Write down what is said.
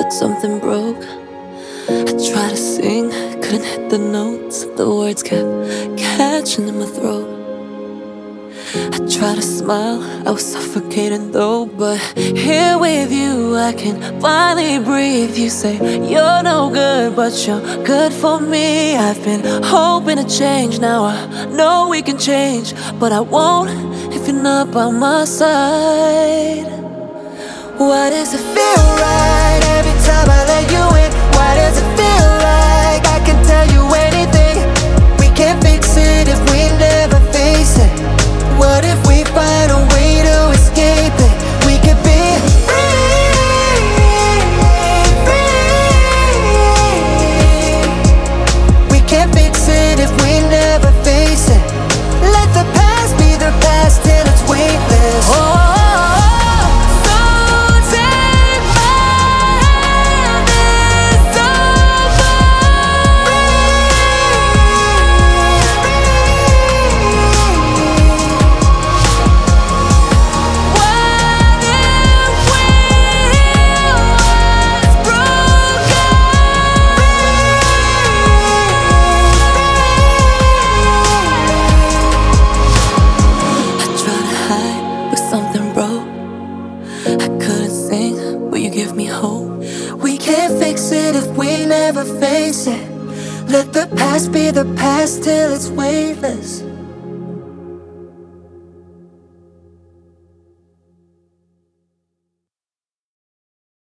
but something broke. I tried to sing, couldn't hit the notes. The words kept catching in my throat. I tried to smile, I was suffocating though. But here with you, I can finally breathe. You say you're no good, but you're good for me. I've been hoping to change, now I know we can change. But I won't if you're not by my side. Why does it feel right every time I let you in? Why does it feel like I can tell you anything? We can't fix it if we never face it. What if we find a way to escape it? We could be free, free. We can't fix it if we never face it. Let the past be the past till it's weightless. Something broke. I couldn't sing, but you give me hope. We can't fix it if we never face it. Let the past be the past till it's weightless.